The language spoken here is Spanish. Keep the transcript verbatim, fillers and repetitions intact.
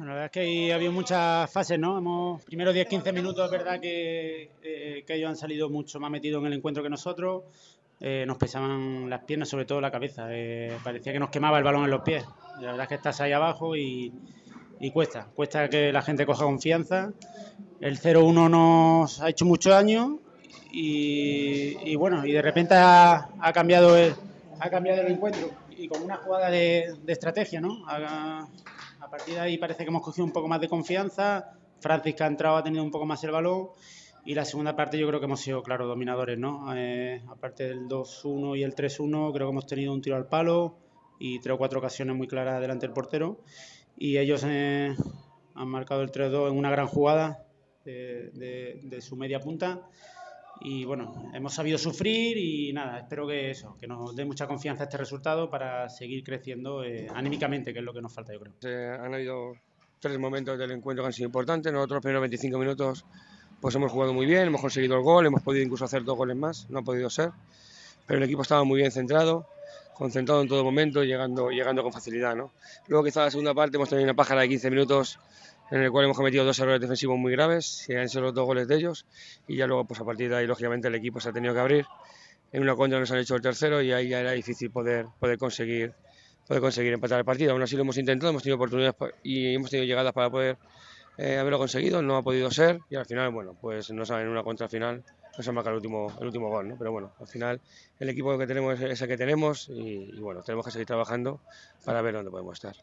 La verdad es que ahí ha habido muchas fases, ¿no? Hemos, primeros diez quince minutos, es verdad que, eh, que ellos han salido mucho más metidos en el encuentro que nosotros. Eh, nos pesaban las piernas, sobre todo la cabeza. Eh, parecía que nos quemaba el balón en los pies. La verdad es que estás ahí abajo y, y cuesta. Cuesta que la gente coja confianza. El cero uno nos ha hecho mucho daño y, y bueno, y de repente ha, ha cambiado el, ha cambiado el encuentro y con una jugada de, de estrategia, ¿no? A, a partir de ahí parece que hemos cogido un poco más de confianza. Francis, que ha entrado, ha tenido un poco más el balón. Y la segunda parte yo creo que hemos sido, claro, dominadores, ¿no? Eh, aparte del dos uno y el tres uno, creo que hemos tenido un tiro al palo y tres o cuatro ocasiones muy claras delante del portero. Y ellos eh, han marcado el tres dos en una gran jugada de, de, de su media punta. Y bueno, hemos sabido sufrir y nada, espero que eso, que nos dé mucha confianza este resultado para seguir creciendo eh, anímicamente, que es lo que nos falta, yo creo. Eh, han habido tres momentos del encuentro que han sido importantes. Nosotros los primeros veinticinco minutos pues hemos jugado muy bien, hemos conseguido el gol, hemos podido incluso hacer dos goles más, no ha podido ser, pero el equipo estaba muy bien centrado, concentrado en todo momento, llegando, llegando con facilidad, ¿no? Luego quizá en la segunda parte hemos tenido una pájara de quince minutos en el cual hemos cometido dos errores defensivos muy graves, y han sido los dos goles de ellos, y ya luego pues a partir de ahí lógicamente el equipo se ha tenido que abrir. En una contra nos han hecho el tercero y ahí ya era difícil poder, poder conseguir poder conseguir empatar el partido. Aún así lo hemos intentado, hemos tenido oportunidades y hemos tenido llegadas para poder eh, haberlo conseguido, no ha podido ser y al final, bueno, pues nos en una contra final nos ha marcado el último, el último gol, ¿no? Pero bueno, al final el equipo que tenemos es el que tenemos y, y bueno, tenemos que seguir trabajando para ver dónde podemos estar.